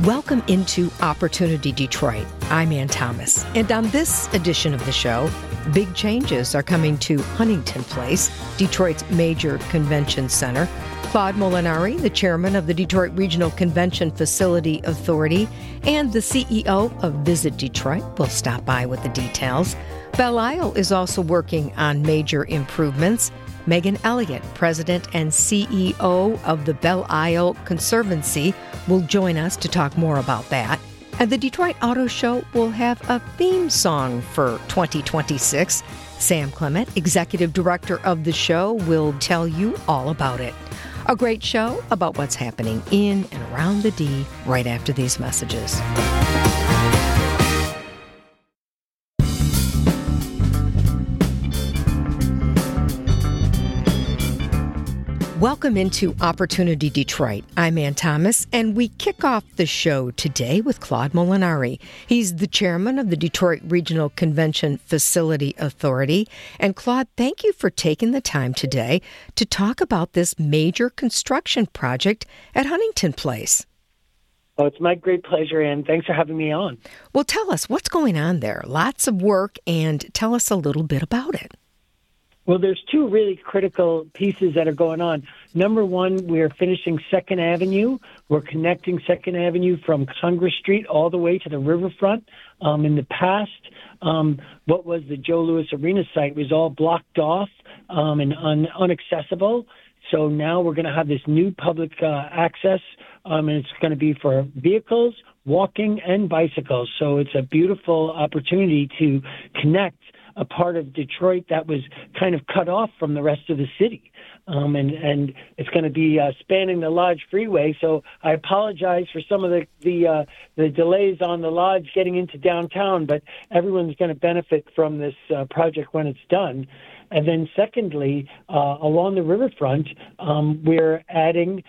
Welcome into Opportunity Detroit. I'm Ann Thomas, and on this edition of the show, big changes are coming to Huntington Place, Detroit's major convention center. Claude Molinari, the chairman of the Detroit Regional Convention Facility Authority and the CEO of Visit Detroit, will stop by with the details. Belle Isle is also working on major improvements. Megan Elliott, president and CEO of the Belle Isle Conservancy, will join us to talk more about that. And the Detroit Auto Show will have a theme song for 2026. Sam Clement, executive director of the show, will tell you all about it. A great show about what's happening in and around the D right after these messages. Welcome into Opportunity Detroit. I'm Ann Thomas, and we kick off the show today with Claude Molinari. He's the chairman of the Detroit Regional Convention Facility Authority. And Claude, thank you for taking the time today to talk about this major construction project at Huntington Place. Oh, it's my great pleasure, Ann. Thanks for having me on. Well, tell us what's going on there. Lots of work, and tell us a little bit about it. Well, there's two really critical pieces that are going on. Number one, we're finishing 2nd Avenue. We're connecting 2nd Avenue from Congress Street all the way to the riverfront. In the past, what was the Joe Louis Arena site was all blocked off and unaccessible. So now we're going to have this new public access, and it's going to be for vehicles, walking, and bicycles. So it's a beautiful opportunity to connect a part of Detroit that was kind of cut off from the rest of the city. And it's going to be spanning the Lodge Freeway. So I apologize for some of the delays on the Lodge getting into downtown, but everyone's going to benefit from this project when it's done. And then secondly, along the riverfront, we're adding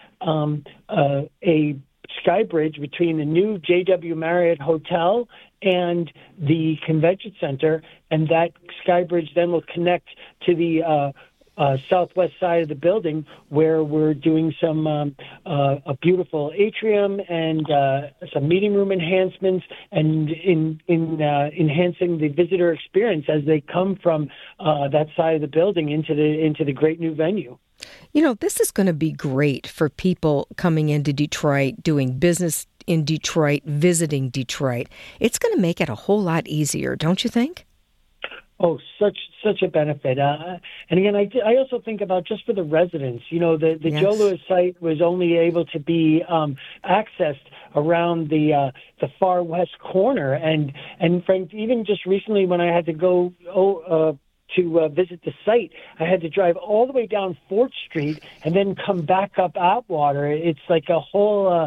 a sky bridge between the new JW Marriott Hotel and the convention center, and that sky bridge then will connect to the southwest side of the building, where we're doing some a beautiful atrium and some meeting room enhancements, and enhancing the visitor experience as they come from that side of the building into the great new venue. You know, this is going to be great for people coming into Detroit, doing business in Detroit, visiting Detroit. It's going to make it a whole lot easier, don't you think? Oh, such a benefit. And again, I also think about just for the residents. You know, the yes. Joe Louis site was only able to be accessed around the far west corner, and Frank, even just recently when I had to go to visit the site, I had to drive all the way down 4th Street and then come back up Atwater. It's like a whole,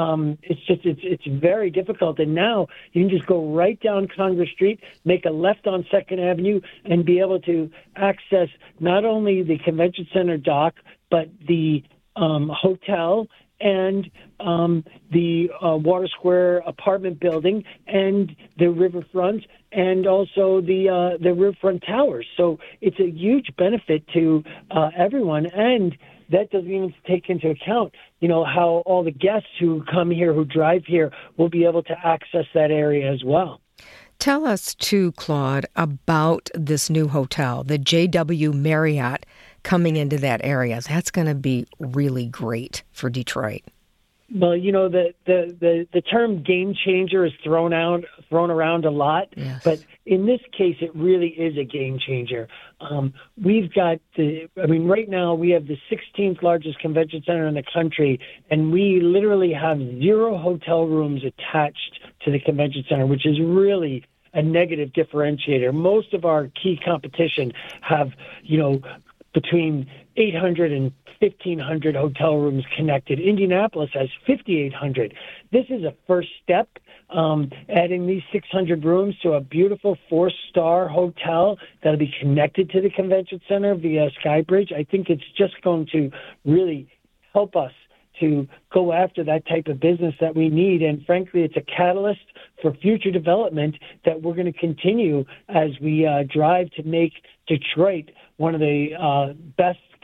it's very difficult. And now you can just go right down Congress Street, make a left on 2nd Avenue, and be able to access not only the convention center dock, but the hotel and the Water Square apartment building and the riverfront, and also the riverfront towers. So it's a huge benefit to everyone, and that doesn't even take into account, you know, how all the guests who come here, who drive here, will be able to access that area as well. Tell us, too, Claude, about this new hotel, the JW Marriott, coming into that area. That's going to be really great for Detroit. Well, you know, the term game changer is thrown around a lot, yes. But in this case, it really is a game changer. We've got right now we have the 16th largest convention center in the country, and we literally have 0 hotel rooms attached to the convention center, which is really a negative differentiator. Most of our key competition have, you know, between 800 and 1,500 hotel rooms connected. Indianapolis has 5,800. This is a first step, adding these 600 rooms to a beautiful 4-star hotel that'll be connected to the convention center via Skybridge. I think it's just going to really help us to go after that type of business that we need. And frankly, it's a catalyst for future development that we're going to continue as we drive to make Detroit one of the best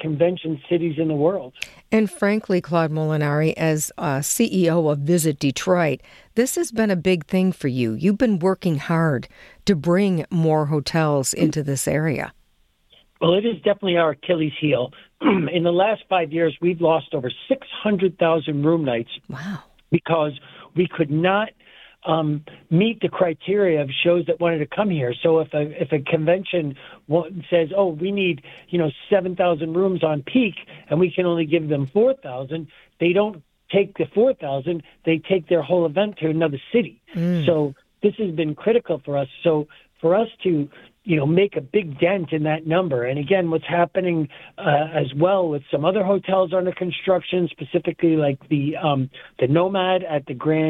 convention cities in the world. And frankly, Claude Molinari, as CEO of Visit Detroit, this has been a big thing for you. You've been working hard to bring more hotels into this area. Well, it is definitely our Achilles heel. In the last 5 years, we've lost over 600,000 room nights. Wow. Because we could not meet the criteria of shows that wanted to come here. So if a convention says, "Oh, we need 7,000 rooms on peak," and we can only give them 4,000, they don't take the 4,000. They take their whole event to another city. So this has been critical for us. So for us to make a big dent in that number. And again, what's happening as well with some other hotels under construction, specifically like the Nomad at the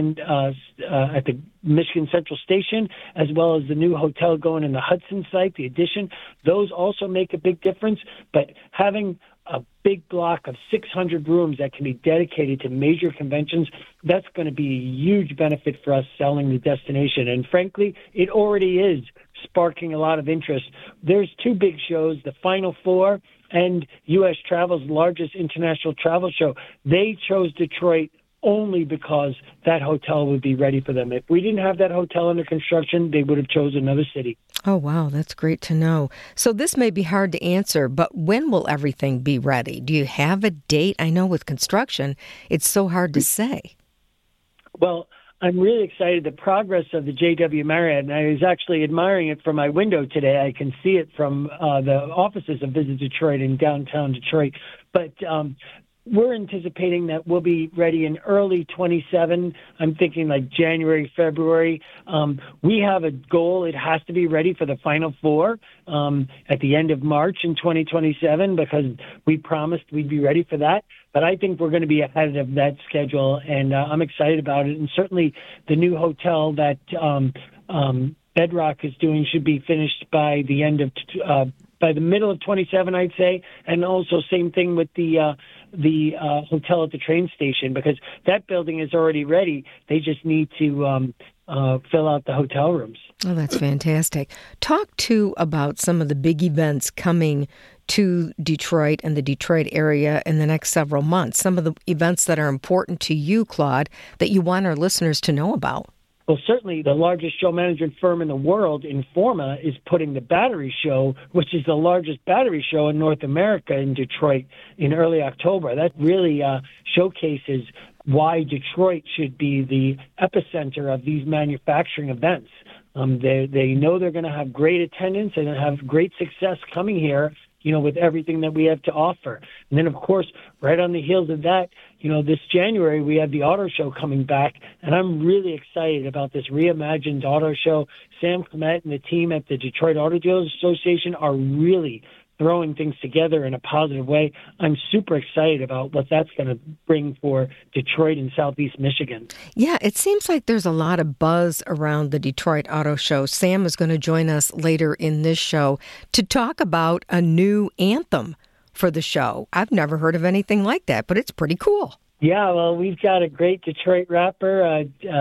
at the Michigan Central Station, as well as the new hotel going in the Hudson site, the Addition, those also make a big difference. But having a big block of 600 rooms that can be dedicated to major conventions, that's going to be a huge benefit for us selling the destination. And frankly, it already is sparking a lot of interest. There's two big shows, the Final Four and U.S. Travel's largest international travel show. They chose Detroit only because that hotel would be ready for them. If we didn't have that hotel under construction, they would have chosen another city. Oh, wow. That's great to know. So this may be hard to answer, but when will everything be ready? Do you have a date? I know with construction, it's so hard to say. Well, I'm really excited. The progress of the JW Marriott, and I was actually admiring it from my window today. I can see it from the offices of Visit Detroit in downtown Detroit. But we're anticipating that we'll be ready in early 27. I'm thinking like January, February. We have a goal. It has to be ready for the Final Four at the end of March in 2027 because we promised we'd be ready for that. But I think we're going to be ahead of that schedule, and I'm excited about it. And certainly the new hotel that Bedrock is doing should be finished by the end of by the middle of 27, I'd say. And also same thing with the hotel at the train station, because that building is already ready. They just need to fill out the hotel rooms. Oh, that's fantastic. Talk too about some of the big events coming to Detroit and the Detroit area in the next several months. Some of the events that are important to you, Claude, that you want our listeners to know about. Well, certainly the largest show management firm in the world, Informa, is putting the Battery Show, which is the largest battery show in North America, in Detroit in early October. That really showcases why Detroit should be the epicenter of these manufacturing events. They know they're going to have great attendance and have great success coming here, with everything that we have to offer. And then, of course, right on the heels of that, this January, we have the auto show coming back, and I'm really excited about this reimagined auto show. Sam Clement and the team at the Detroit Auto Dealers Association are really throwing things together in a positive way. I'm super excited about what that's going to bring for Detroit and Southeast Michigan. Yeah, it seems like there's a lot of buzz around the Detroit Auto Show. Sam is going to join us later in this show to talk about a new anthem for the show. I've never heard of anything like that, but it's pretty cool. Yeah, well, we've got a great Detroit rapper,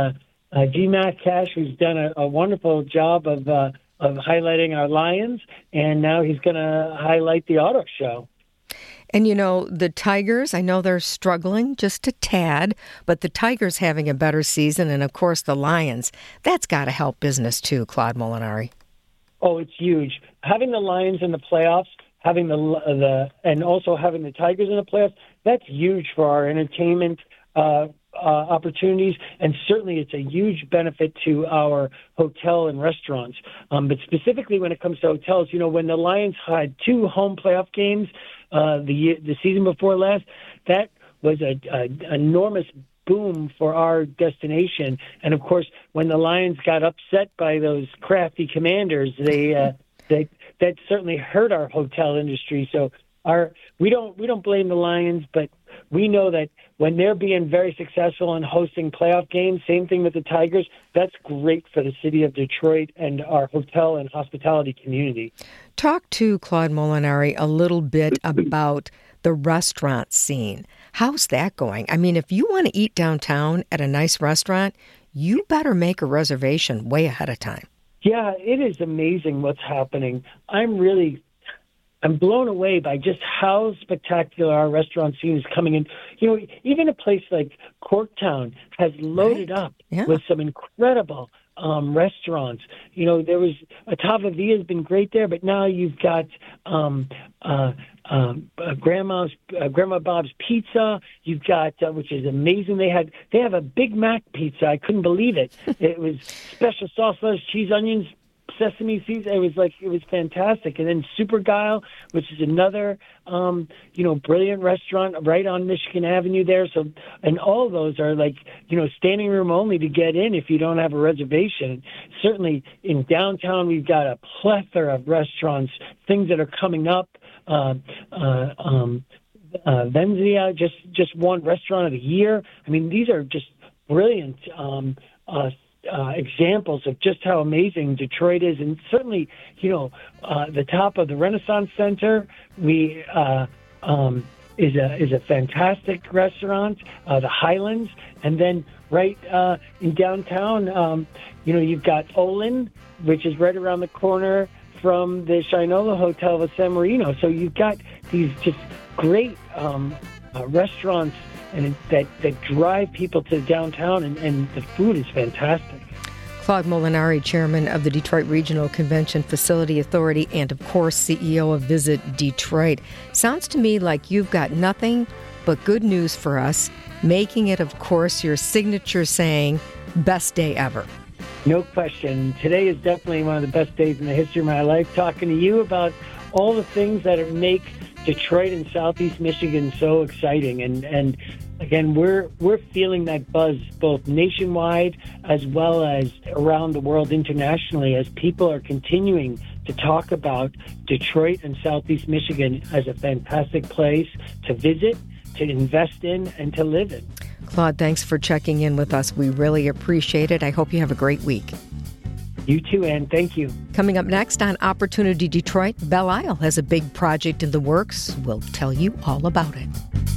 G-Mac Cash, who's done a wonderful job of highlighting our Lions, and now he's going to highlight the auto show. And the Tigers, I know they're struggling just a tad, but the Tigers having a better season, and of course the Lions, that's got to help business too, Claude Molinari. Oh, it's huge. Having the Lions in the playoffs, having and also having the Tigers in the playoffs, that's huge for our entertainment opportunities, and certainly it's a huge benefit to our hotel and restaurants. But specifically when it comes to hotels, when the Lions had 2 home playoff games the season before last, that was an enormous boom for our destination. And of course, when the Lions got upset by those crafty Commanders, that certainly hurt our hotel industry. So we don't blame the Lions, but we know that when they're being very successful in hosting playoff games, same thing with the Tigers, that's great for the city of Detroit and our hotel and hospitality community. Talk to Claude Molinari a little bit about the restaurant scene. How's that going? I mean, if you want to eat downtown at a nice restaurant, you better make a reservation way ahead of time. Yeah, it is amazing what's happening. I'm really I'm blown away by just how spectacular our restaurant scene is coming in. Even a place like Corktown has loaded up with some incredible restaurants. There was Ottava Via has been great there, but now you've got Grandma Bob's Pizza. You've got which is amazing. They have a Big Mac pizza. I couldn't believe it. It was special sauce, lettuce, cheese, onions, sesame seeds. It was fantastic. And then Super Guile, which is another brilliant restaurant right on Michigan Avenue there. So, and all those are standing room only to get in if you don't have a reservation. Certainly in downtown, we've got a plethora of restaurants, things that are coming up. Venzia just won Restaurant of the Year. I mean, these are just brilliant examples of just how amazing Detroit is. And certainly, the top of the Renaissance Center, is a fantastic restaurant, the Highlands. And then right in downtown, you've got Olin, which is right around the corner from the Shinola Hotel with San Marino. So you've got these just great restaurants and that drive people to downtown, and the food is fantastic. Claude Molinari, chairman of the Detroit Regional Convention Facility Authority and, of course, CEO of Visit Detroit. Sounds to me like you've got nothing but good news for us, making it, of course, your signature saying, best day ever. No question. Today is definitely one of the best days in the history of my life, talking to you about all the things that make Detroit and Southeast Michigan so exciting. And again, we're feeling that buzz both nationwide as well as around the world internationally as people are continuing to talk about Detroit and Southeast Michigan as a fantastic place to visit, to invest in, and to live in. Claude, thanks for checking in with us. We really appreciate it. I hope you have a great week. You too, Ann. Thank you. Coming up next on Opportunity Detroit, Belle Isle has a big project in the works. We'll tell you all about it.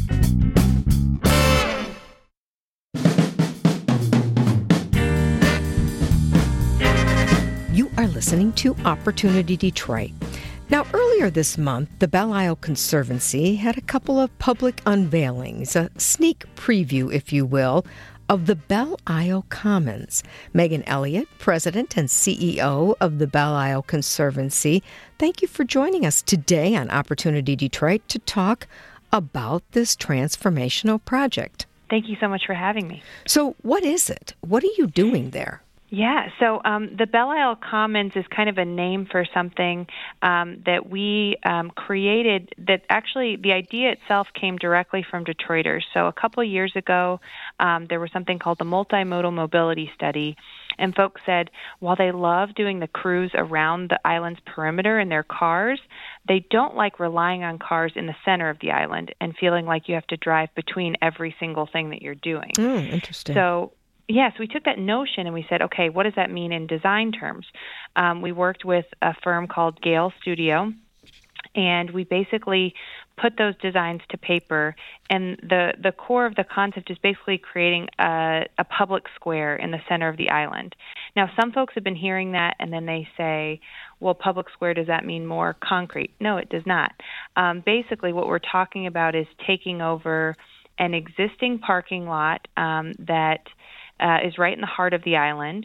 You are listening to Opportunity Detroit. Now, earlier this month, the Belle Isle Conservancy had a couple of public unveilings, a sneak preview, if you will, of the Belle Isle Commons. Megan Elliott, President and CEO of the Belle Isle Conservancy, thank you for joining us today on Opportunity Detroit to talk about this transformational project. Thank you so much for having me. So what is it? What are you doing there? Yeah, so the Belle Isle Commons is kind of a name for something that we created that actually the idea itself came directly from Detroiters. So a couple of years ago, there was something called the Multimodal Mobility Study, and folks said while they love doing the cruise around the island's perimeter in their cars, they don't like relying on cars in the center of the island and feeling like you have to drive between every single thing that you're doing. Interesting. So we took that notion and we said, okay, what does that mean in design terms? We worked with a firm called Gale Studio, and we basically put those designs to paper. And the core of the concept is basically creating a public square in the center of the island. Now, some folks have been hearing that, and then they say, well, public square, does that mean more concrete? No, it does not. Basically, what we're talking about is taking over an existing parking lot that is right in the heart of the island,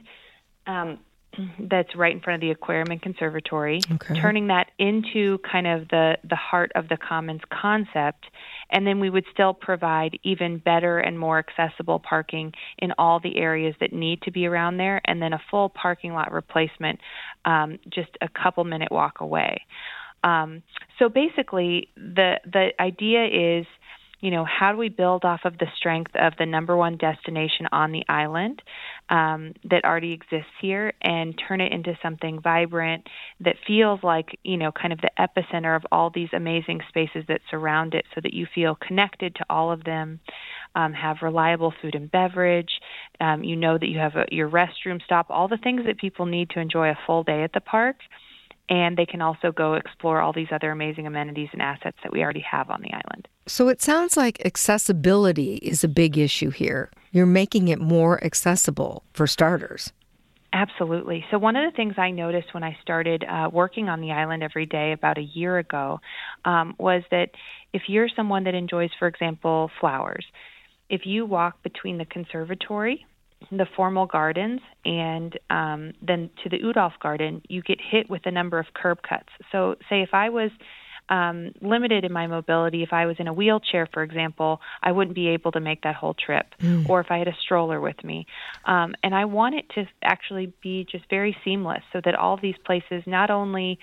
that's right in front of the aquarium and conservatory, turning that into kind of the heart of the Commons concept, and then we would still provide even better and more accessible parking in all the areas that need to be around there, and then a full parking lot replacement just a couple-minute walk away. So basically, the idea is, how do we build off of the strength of the number one destination on the island that already exists here and turn it into something vibrant that feels like, kind of the epicenter of all these amazing spaces that surround it so that you feel connected to all of them, have reliable food and beverage, that you have your restroom stop, all the things that people need to enjoy a full day at the park. And they can also go explore all these other amazing amenities and assets that we already have on the island. So it sounds like accessibility is a big issue here. You're making it more accessible for starters. Absolutely. So one of the things I noticed when I started working on the island every day about a year ago was that if you're someone that enjoys, for example, flowers, if you walk between the conservatory, the formal gardens, and then to the Udolph Garden, you get hit with a number of curb cuts. So say if I was limited in my mobility, if I was in a wheelchair, for example, I wouldn't be able to make that whole trip, or if I had a stroller with me. And I want it to actually be just very seamless so that all these places not only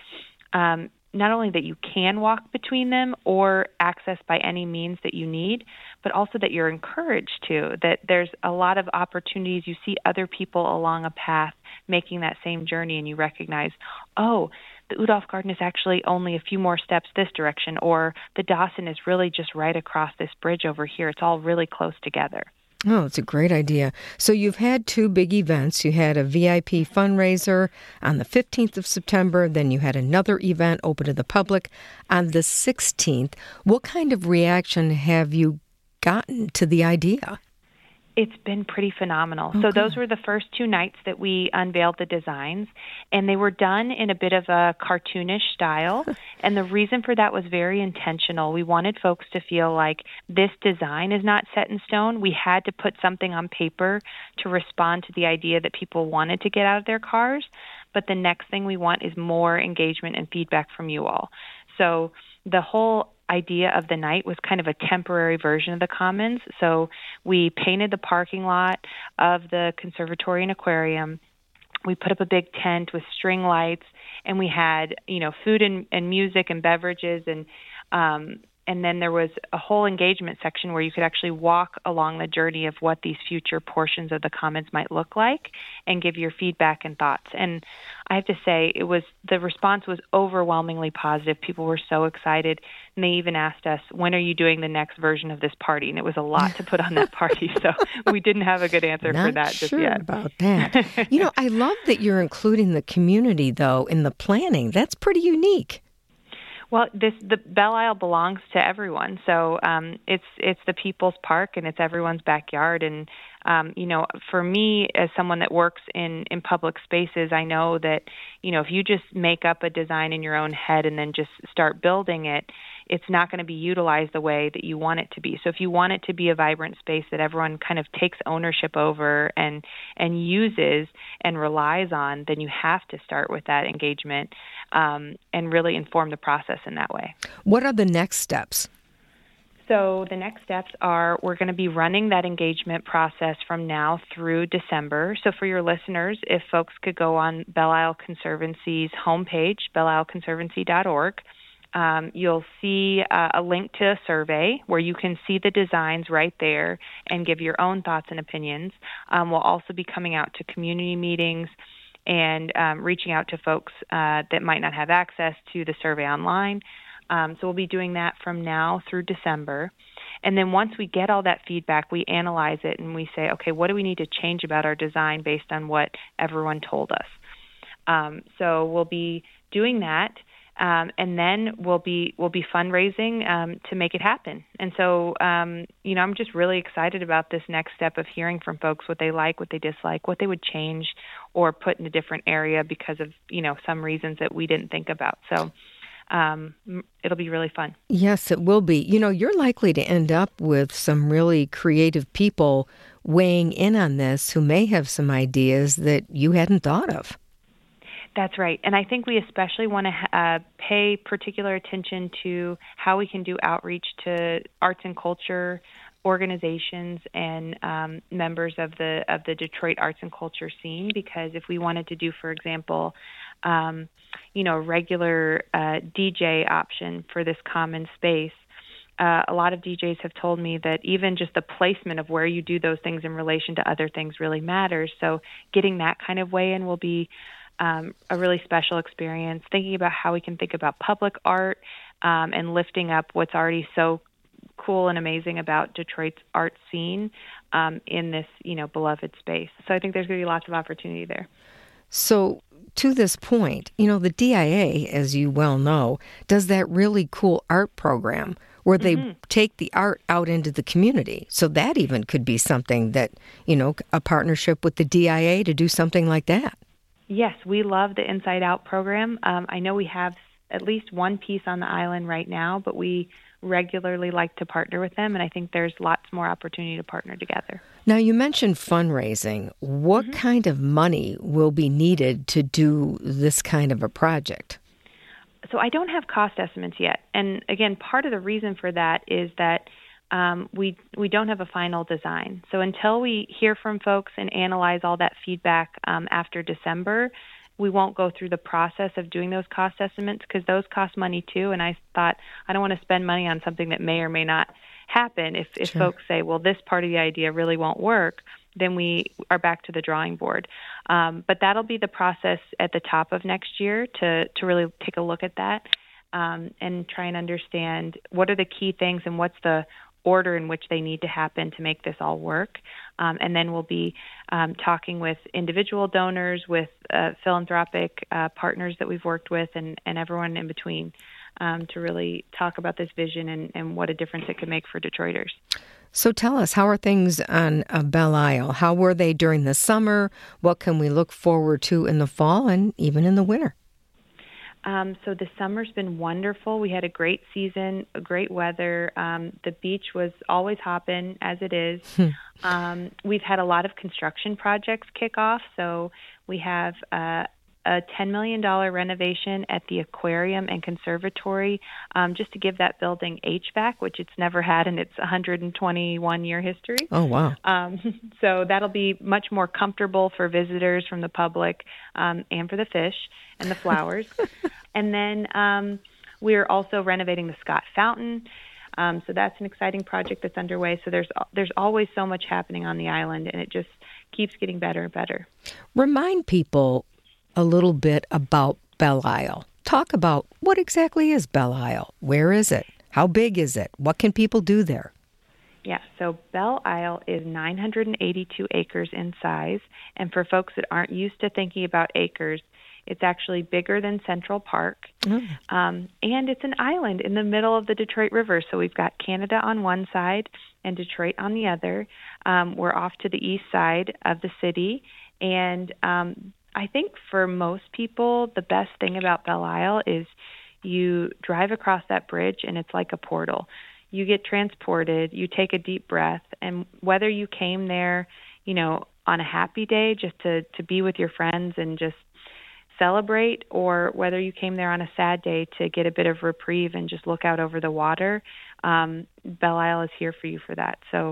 that you can walk between them or access by any means that you need, but also that you're encouraged to, that there's a lot of opportunities. You see other people along a path making that same journey, and you recognize, oh, the Udolph Garden is actually only a few more steps this direction, or the Dawson is really just right across this bridge over here. It's all really close together. Oh, it's a great idea. So you've had two big events. You had a VIP fundraiser on the 15th of September, then you had another event open to the public on the 16th. What kind of reaction have you gotten to the idea? It's been pretty phenomenal. Oh, so good. those were the first two nights that we unveiled the designs, and they were done in a bit of a cartoonish style. And the reason for that was very intentional. We wanted folks to feel like this design is not set in stone. We had to put something on paper to respond to the idea that people wanted to get out of their cars. But the next thing we want is more engagement and feedback from you all. So the whole idea of the night was kind of a temporary version of the Commons. So we painted the parking lot of the conservatory and aquarium. We put up a big tent with string lights, and we had, food and music and beverages, and then there was a whole engagement section where you could actually walk along the journey of what these future portions of the Commons might look like and give your feedback and thoughts. And I have to say, the response was overwhelmingly positive. People were so excited, and they even asked us, when are you doing the next version of this party? And it was a lot to put on that party, so we didn't have a good answer for that just yet. About that. I love that you're including the community, though, in the planning. That's pretty unique. Well, the Belle Isle belongs to everyone, so it's the people's park, and it's everyone's backyard. And for me, as someone that works in public spaces, I know that if you just make up a design in your own head and then just start building it, it's not going to be utilized the way that you want it to be. So if you want it to be a vibrant space that everyone kind of takes ownership over and uses and relies on, then you have to start with that engagement and really inform the process in that way. What are the next steps? So the next steps are we're going to be running that engagement process from now through December. So for your listeners, if folks could go on Belle Isle Conservancy's homepage, belleisleconservancy.org, you'll see a link to a survey where you can see the designs right there and give your own thoughts and opinions. We'll also be coming out to community meetings and reaching out to folks that might not have access to the survey online. So we'll be doing that from now through December. And then once we get all that feedback, we analyze it and we say, okay, what do we need to change about our design based on what everyone told us? So we'll be doing that. And then we'll be fundraising to make it happen. And so, I'm just really excited about this next step of hearing from folks what they like, what they dislike, what they would change or put in a different area because of, some reasons that we didn't think about. So it'll be really fun. Yes, it will be. You're likely to end up with some really creative people weighing in on this who may have some ideas that you hadn't thought of. That's right. And I think we especially want to pay particular attention to how we can do outreach to arts and culture organizations and members of the Detroit arts and culture scene, because if we wanted to do, for example, a regular DJ option for this common space, a lot of DJs have told me that even just the placement of where you do those things in relation to other things really matters. So getting that kind of weigh in will be a really special experience, thinking about how we can think about public art and lifting up what's already so cool and amazing about Detroit's art scene in this, beloved space. So I think there's going to be lots of opportunity there. So to this point, the DIA, as you well know, does that really cool art program where they take the art out into the community. So that even could be something that, a partnership with the DIA to do something like that. Yes, we love the Inside Out program. I know we have at least one piece on the island right now, but we regularly like to partner with them, and I think there's lots more opportunity to partner together. Now, you mentioned fundraising. What kind of money will be needed to do this kind of a project? So I don't have cost estimates yet. And again, part of the reason for that is that we don't have a final design. So until we hear from folks and analyze all that feedback after December, we won't go through the process of doing those cost estimates because those cost money too. And I thought I don't want to spend money on something that may or may not happen. If Sure. folks say, well, this part of the idea really won't work, then we are back to the drawing board. But that'll be the process at the top of next year to really take a look at that and try and understand what are the key things and what's the order in which they need to happen to make this all work. And then we'll be talking with individual donors, with philanthropic partners that we've worked with, and everyone in between to really talk about this vision and what a difference it could make for Detroiters. So tell us, how are things on Belle Isle? How were they during the summer? What can we look forward to in the fall and even in the winter? So the summer's been wonderful. We had a great season, great weather. The beach was always hopping, as it is. We've had a lot of construction projects kick off. So we have a $10 million renovation at the aquarium and conservatory just to give that building HVAC, which it's never had in its 121-year history. Oh, wow. So that'll be much more comfortable for visitors from the public and for the fish and the flowers. And then we're also renovating the Scott Fountain. So that's an exciting project that's underway. So there's always so much happening on the island, and it just keeps getting better and better. Remind people a little bit about Belle Isle. Talk about what exactly is Belle Isle? Where is it? How big is it? What can people do there? Yeah, so Belle Isle is 982 acres in size. And for folks that aren't used to thinking about acres, it's actually bigger than Central Park. And it's an island in the middle of the Detroit River. So we've got Canada on one side and Detroit on the other. We're off to the east side of the city. And I think for most people, the best thing about Belle Isle is you drive across that bridge and it's like a portal. You get transported, you take a deep breath, and whether you came there, on a happy day just to be with your friends and just celebrate, or whether you came there on a sad day to get a bit of reprieve and just look out over the water, Belle Isle is here for you for that. So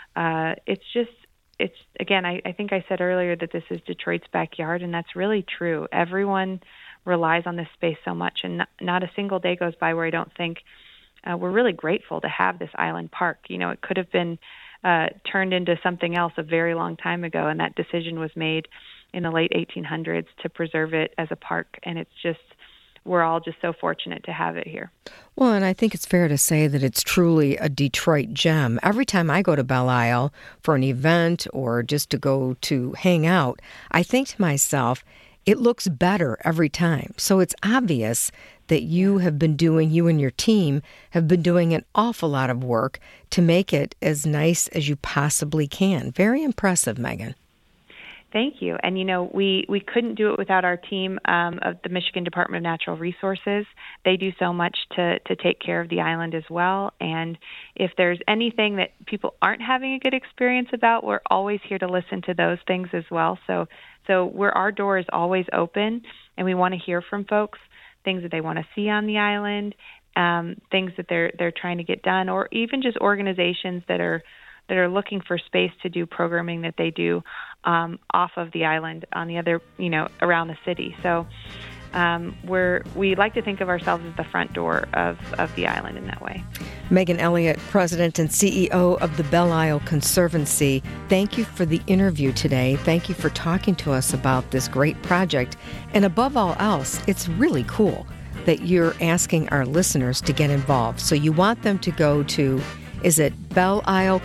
it's again, I think I said earlier that this is Detroit's backyard, and that's really true. Everyone relies on this space so much, and not a single day goes by where I don't think we're really grateful to have this island park. It could have been turned into something else a very long time ago, and that decision was made in the late 1800s to preserve it as a park, and we're all just so fortunate to have it here. Well, and I think it's fair to say that it's truly a Detroit gem. Every time I go to Belle Isle for an event or just to go to hang out, I think to myself, it looks better every time. So it's obvious that you and your team have been doing an awful lot of work to make it as nice as you possibly can. Very impressive, Megan. Thank you. And, we couldn't do it without our team of the Michigan Department of Natural Resources. They do so much to take care of the island as well. And if there's anything that people aren't having a good experience about, we're always here to listen to those things as well. So our door is always open, and we want to hear from folks, things that they want to see on the island, things that they're trying to get done, or even just organizations that are looking for space to do programming that they do off of the island on the other, around the city. So we like to think of ourselves as the front door of the island in that way. Megan Elliott, President and CEO of the Belle Isle Conservancy, thank you for the interview today. Thank you for talking to us about this great project. And above all else, it's really cool that you're asking our listeners to get involved. So you want them to go to, is it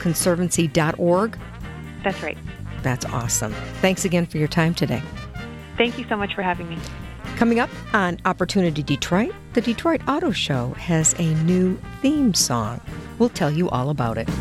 belleisleconservancy.org? That's right. That's awesome. Thanks again for your time today. Thank you so much for having me. Coming up on Opportunity Detroit, the Detroit Auto Show has a new theme song. We'll tell you all about it.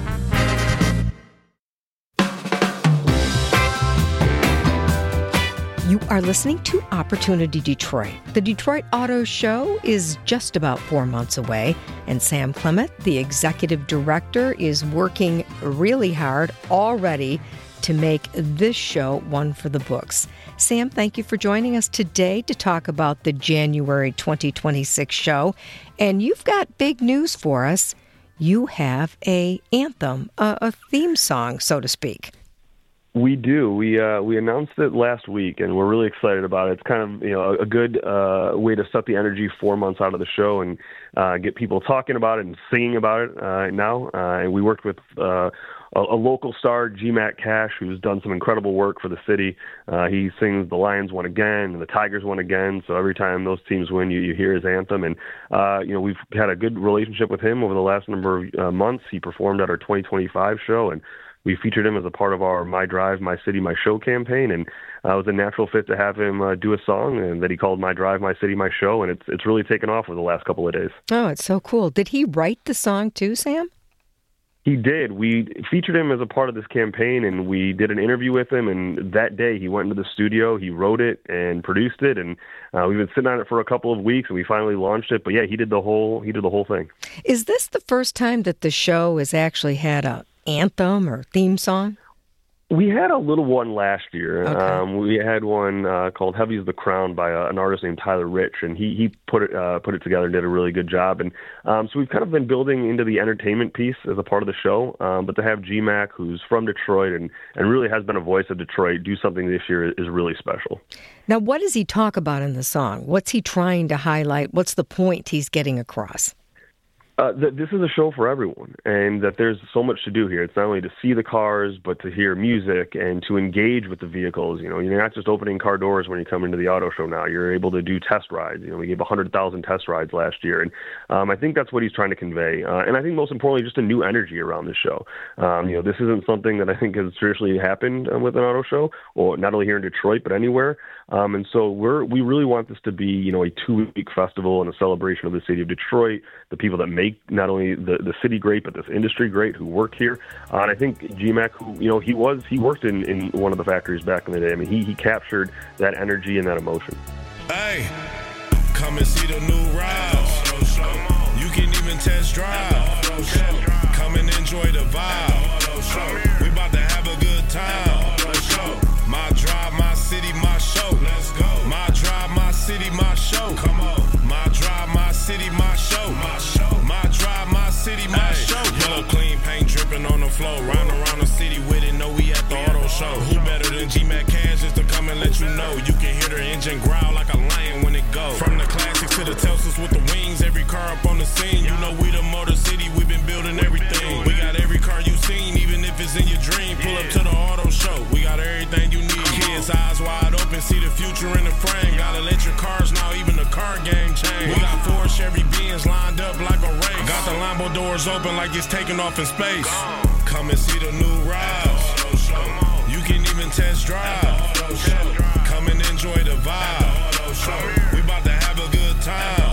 You are listening to Opportunity Detroit. The Detroit Auto Show is just about 4 months away, and Sam Clement, the executive director, is working really hard already to make this show one for the books. Sam, thank you for joining us today to talk about the January 2026 show. And you've got big news for us. You have a anthem, a theme song, so to speak. We do. We announced it last week, and we're really excited about it. It's kind of a good way to set the energy 4 months out of the show and get people talking about it and singing about it now. And we worked with a local star, GMAC Cash, who's done some incredible work for the city. He sings "The Lions Won Again" and "The Tigers Won Again." So every time those teams win, you hear his anthem. And we've had a good relationship with him over the last number of months. He performed at our 2025 show, and we featured him as a part of our My Drive, My City, My Show campaign, and it was a natural fit to have him do a song and that he called My Drive, My City, My Show, and it's really taken off over the last couple of days. Oh, it's so cool. Did he write the song too, Sam? He did. We featured him as a part of this campaign, and we did an interview with him, and that day he went into the studio, he wrote it and produced it, and we've been sitting on it for a couple of weeks, and we finally launched it. But yeah, he did the whole thing. Is this the first time that the show has actually had a anthem or theme song? We had a little one last year. Okay. We had one called "Heavy Is the Crown" by an artist named Tyler Rich, and he put it together and did a really good job. And so we've kind of been building into the entertainment piece as a part of the show. But to have GMAC, who's from Detroit and really has been a voice of Detroit, do something this year is really special. Now, what does he talk about in the song? What's he trying to highlight? What's the point he's getting across? This is a show for everyone, and that there's so much to do here. It's not only to see the cars, but to hear music and to engage with the vehicles. You're not just opening car doors when you come into the auto show now. You're able to do test rides. We gave 100,000 test rides last year, and I think that's what he's trying to convey. And I think most importantly, just a new energy around the show. This isn't something that I think has traditionally happened with an auto show, or not only here in Detroit, but anywhere. And so we really want this to be, a 2-week festival and a celebration of the city of Detroit, the people that make not only the city great, but this industry great, who work here. And I think GMAC, who, he worked in one of the factories back in the day. I mean, he captured that energy and that emotion. Hey, come and see the new rides. You can even test drive. Come and enjoy the vibe. We about to have a good time. My drive, my city, my show. Let's go. My drive, my city, my show. Come on. My drive, my city, my show. My show. My drive, my city, my show. Yellow clean paint dripping on the floor. Round around the city with it. Know we at the auto show. Who better than GMAC Cash just to come and let you know? You can hear the engine growl like a lion when it goes. From the classics to the Teslas with the wings. Every car up on the scene. You know we the Motor City. We've been building everything. We got every car you seen, even if it's in your dream. Pull up to the auto show. We got everything you need. Kids eyes wide open, see the future in the frame. Got electric cars now, even the car game changed. We got 4 Chevy Benz lined up like a race. Got the Lambo doors open like it's taking off in space. Come and see the new rides. You can even test drive. Come and enjoy the vibe. We about to have a good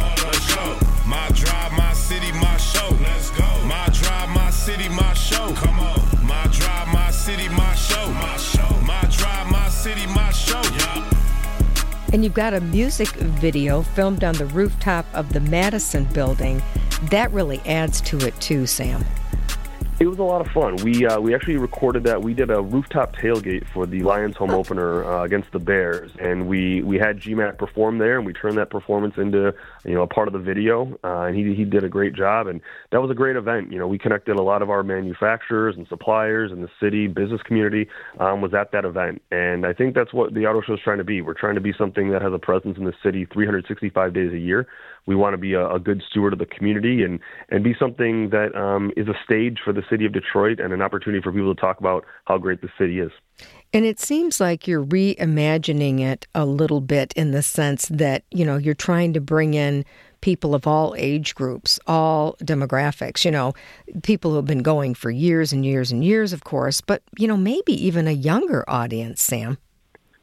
time. My drive, my city, my show. Let's go. My drive, my city, my show. Come on. My drive, my city, my show. My show. My drive, my city, my show. Yeah. And you've got a music video filmed on the rooftop of the Madison building. That really adds to it too, Sam. It was a lot of fun. We actually recorded that. We did a rooftop tailgate for the Lions home opener against the Bears, and we had GMAC perform there, and we turned that performance into a part of the video. And he did a great job, and that was a great event. We connected a lot of our manufacturers and suppliers, and the city business community was at that event. And I think that's what the auto show is trying to be. We're trying to be something that has a presence in the city 365 days a year. We want to be a good steward of the community and be something that is a stage for the city of Detroit and an opportunity for people to talk about how great the city is. And it seems like you're reimagining it a little bit in the sense that, you're trying to bring in people of all age groups, all demographics, people who have been going for years and years and years, of course, but, maybe even a younger audience, Sam.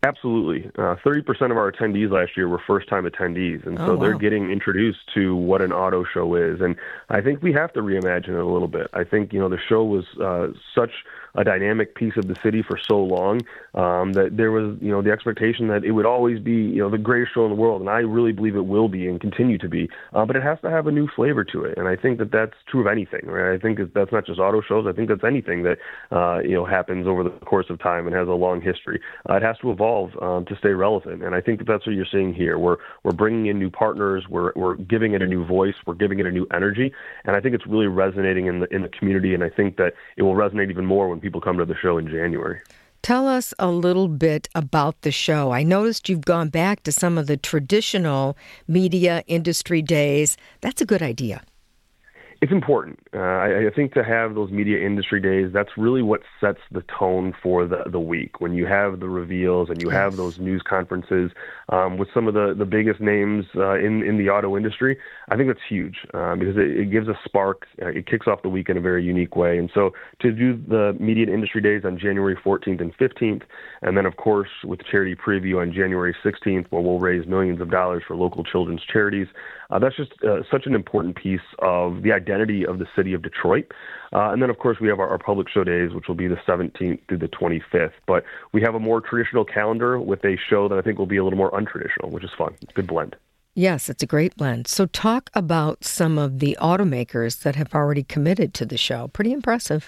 Absolutely. 30% of our attendees last year were first-time attendees, and so they're getting introduced to what an auto show is. And I think we have to reimagine it a little bit. I think, the show was such a dynamic piece of the city for so long that there was, the expectation that it would always be, the greatest show in the world, and I really believe it will be and continue to be. But it has to have a new flavor to it, and I think that that's true of anything, right? I think that's not just auto shows. I think that's anything that, happens over the course of time and has a long history. It has to evolve to stay relevant, and I think that that's what you're seeing here. We're bringing in new partners. We're giving it a new voice. We're giving it a new energy, and I think it's really resonating in the community. And I think that it will resonate even more when people come to the show in January. Tell us a little bit about the show. I noticed you've gone back to some of the traditional media industry days. That's a good idea. It's important. I think to have those media industry days, that's really what sets the tone for the week. When you have the reveals and you have those news conferences with some of the biggest names in the auto industry, I think that's huge because it gives a spark. It kicks off the week in a very unique way. And so to do the media industry days on January 14th and 15th, and then, of course, with charity preview on January 16th, where we'll raise millions of dollars for local children's charities, that's just such an important piece of the identity of the city of Detroit. And then, of course, we have our public show days, which will be the 17th through the 25th. But we have a more traditional calendar with a show that I think will be a little more untraditional, which is fun. Good blend. Yes, it's a great blend. So talk about some of the automakers that have already committed to the show. Pretty impressive.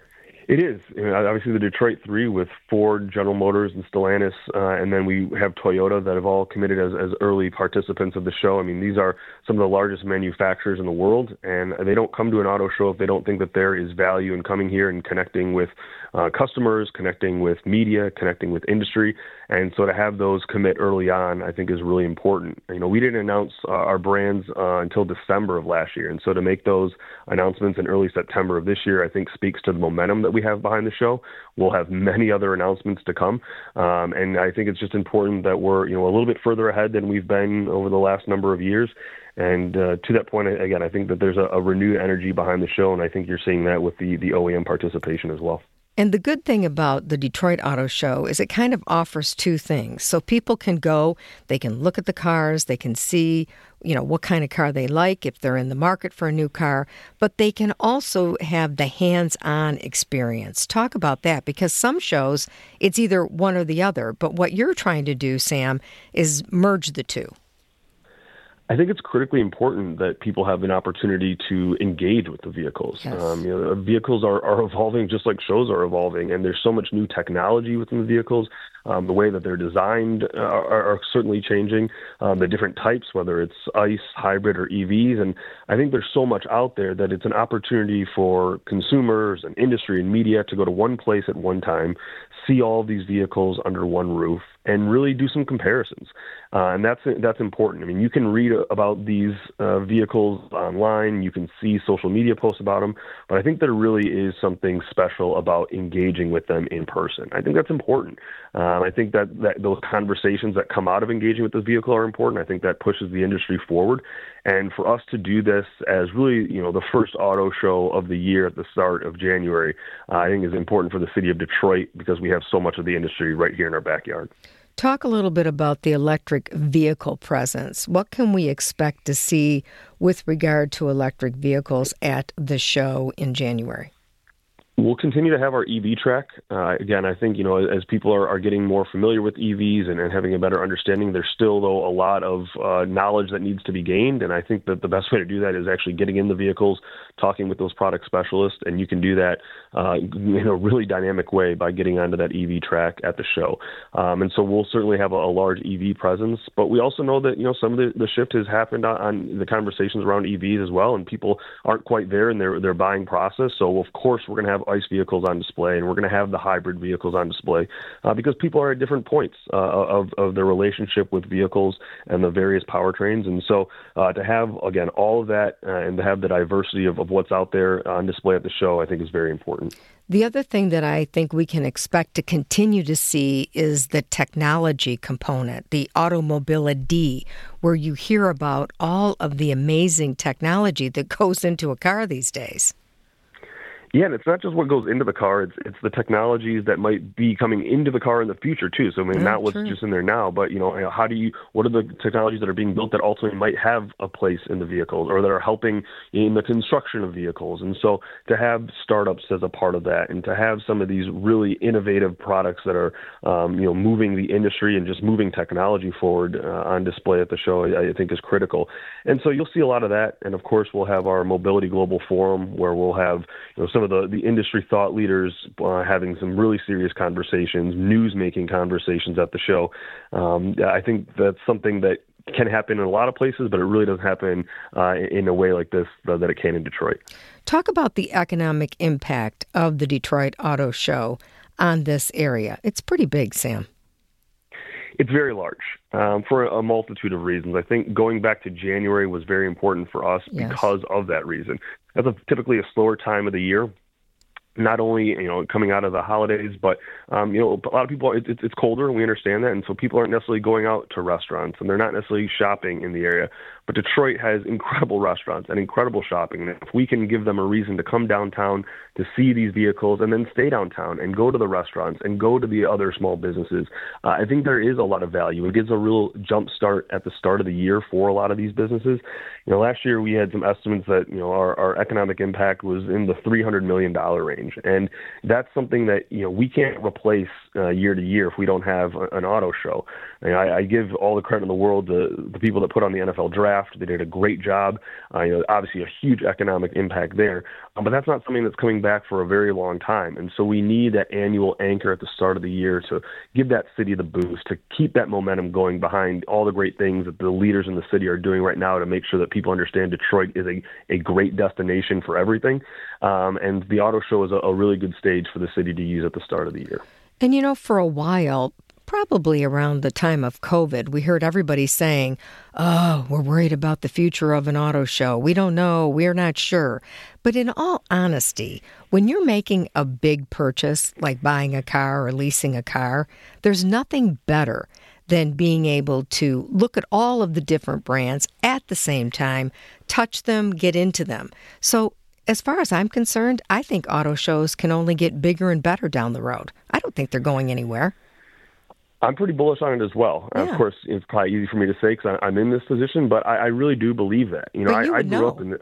It is. Obviously, the Detroit Three with Ford, General Motors, and Stellantis, and then we have Toyota that have all committed as early participants of the show. I mean, these are some of the largest manufacturers in the world, and they don't come to an auto show if they don't think that there is value in coming here and connecting with customers, connecting with media, connecting with industry. And so to have those commit early on, I think is really important. We didn't announce our brands until December of last year. And so to make those announcements in early September of this year, I think speaks to the momentum that we have behind the show. We'll have many other announcements to come. And I think it's just important that we're, a little bit further ahead than we've been over the last number of years. And to that point, again, I think that there's a renewed energy behind the show. And I think you're seeing that with the OEM participation as well. And the good thing about the Detroit Auto Show is it kind of offers two things. So people can go, they can look at the cars, they can see, what kind of car they like if they're in the market for a new car, but they can also have the hands-on experience. Talk about that, because some shows, it's either one or the other. But what you're trying to do, Sam, is merge the two. I think it's critically important that people have an opportunity to engage with the vehicles. Yes. Vehicles are evolving just like shows are evolving, and there's so much new technology within the vehicles. The way that they're designed are certainly changing. The different types, whether it's ICE, hybrid, or EVs. And I think there's so much out there that it's an opportunity for consumers and industry and media to go to one place at one time, see all of these vehicles under one roof, and really do some comparisons. And that's important. I mean, you can read about these vehicles online. You can see social media posts about them. But I think there really is something special about engaging with them in person. I think that's important. I think that those conversations that come out of engaging with the vehicle are important. I think that pushes the industry forward. And for us to do this as really, the first auto show of the year at the start of January, I think is important for the city of Detroit because we have so much of the industry right here in our backyard. Talk a little bit about the electric vehicle presence. What can we expect to see with regard to electric vehicles at the show in January? We'll continue to have our EV track. Again, I think, as people are getting more familiar with EVs and having a better understanding, there's still, though, a lot of knowledge that needs to be gained. And I think that the best way to do that is actually getting in the vehicles, talking with those product specialists. And you can do that in a really dynamic way by getting onto that EV track at the show. And so we'll certainly have a large EV presence. But we also know that, some of the shift has happened on the conversations around EVs as well. And people aren't quite there in their buying process. So, of course, we're going to have ICE vehicles on display, and we're going to have the hybrid vehicles on display because people are at different points of their relationship with vehicles and the various powertrains. And so to have, again, all of that and to have the diversity of what's out there on display at the show, I think is very important. The other thing that I think we can expect to continue to see is the technology component, the automobility, where you hear about all of the amazing technology that goes into a car these days. Yeah, and it's not just what goes into the car; it's the technologies that might be coming into the car in the future too. So I mean, not what's just in there now, but what are the technologies that are being built that ultimately might have a place in the vehicles, or that are helping in the construction of vehicles? And so to have startups as a part of that, and to have some of these really innovative products that are moving the industry and just moving technology forward on display at the show, I think is critical. And so you'll see a lot of that, and of course we'll have our Mobility Global Forum where we'll have some of the industry thought leaders having some really serious conversations, news-making conversations at the show. I think that's something that can happen in a lot of places, but it really doesn't happen in a way like this that it can in Detroit. Talk about the economic impact of the Detroit Auto Show on this area. It's pretty big, Sam. It's very large for a multitude of reasons. I think going back to January was very important for us because of that reason. That's typically a slower time of the year. Not only coming out of the holidays, but a lot of people, it's colder, and we understand that, and so people aren't necessarily going out to restaurants, and they're not necessarily shopping in the area. But Detroit has incredible restaurants and incredible shopping, and if we can give them a reason to come downtown to see these vehicles and then stay downtown and go to the restaurants and go to the other small businesses, I think there is a lot of value. It gives a real jump start at the start of the year for a lot of these businesses. Last year we had some estimates that our economic impact was in the $300 million range. And that's something that, we can't replace year to year if we don't have an auto show. I give all the credit in the world to the people that put on the NFL draft. They did a great job. Obviously a huge economic impact there. But that's not something that's coming back for a very long time. And so we need that annual anchor at the start of the year to give that city the boost, to keep that momentum going behind all the great things that the leaders in the city are doing right now to make sure that people understand Detroit is a great destination for everything. And the auto show is a really good stage for the city to use at the start of the year. And for a while, probably around the time of COVID, we heard everybody saying, oh, we're worried about the future of an auto show. We don't know. We're not sure. But in all honesty, when you're making a big purchase, like buying a car or leasing a car, there's nothing better than being able to look at all of the different brands at the same time, touch them, get into them. So as far as I'm concerned, I think auto shows can only get bigger and better down the road. I don't think they're going anywhere. I'm pretty bullish on it as well. Yeah. Of course, it's probably easy for me to say because I'm in this position, but I really do believe that. I grew up in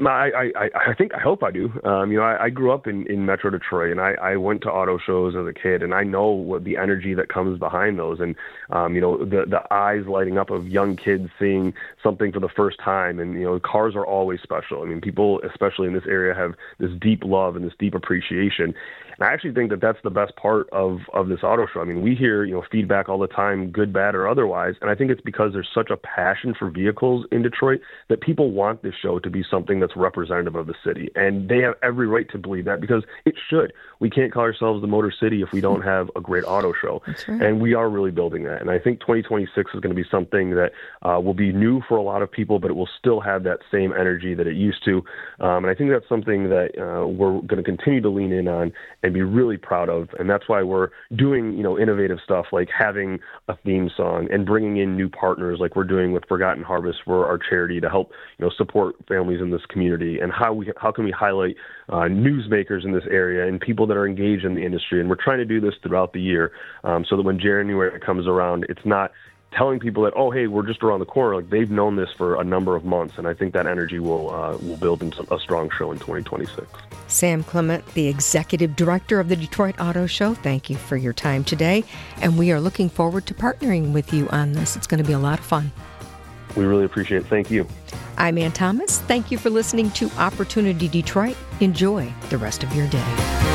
I hope I do. I grew up in Metro Detroit, and I went to auto shows as a kid, and I know what the energy that comes behind those, and the eyes lighting up of young kids seeing something for the first time, and cars are always special. I mean, people, especially in this area, have this deep love and this deep appreciation. And I actually think that that's the best part of this auto show. I mean, we hear feedback all the time, good, bad, or otherwise, and I think it's because there's such a passion for vehicles in Detroit that people want this show to be something that's representative of the city, and they have every right to believe that because it should. We can't call ourselves the Motor City if we don't have a great auto show. That's right. And we are really building that. And I think 2026 is going to be something that will be new for a lot of people, but it will still have that same energy that it used to. And I think that's something that we're going to continue to lean in on and be really proud of. And that's why we're doing innovative stuff like having a theme song and bringing in new partners like we're doing with Forgotten Harvest for our charity to help support families in this community, and how can we highlight newsmakers in this area and people that are engaged in the industry. And we're trying to do this throughout the year so that when January comes around, it's not telling people that, oh, hey, we're just around the corner. Like, they've known this for a number of months, and I think that energy will build into a strong show in 2026. Sam Clement, the Executive Director of the Detroit Auto Show, thank you for your time today, and we are looking forward to partnering with you on this. It's going to be a lot of fun. We really appreciate it. Thank you. I'm Ann Thomas. Thank you for listening to Opportunity Detroit. Enjoy the rest of your day.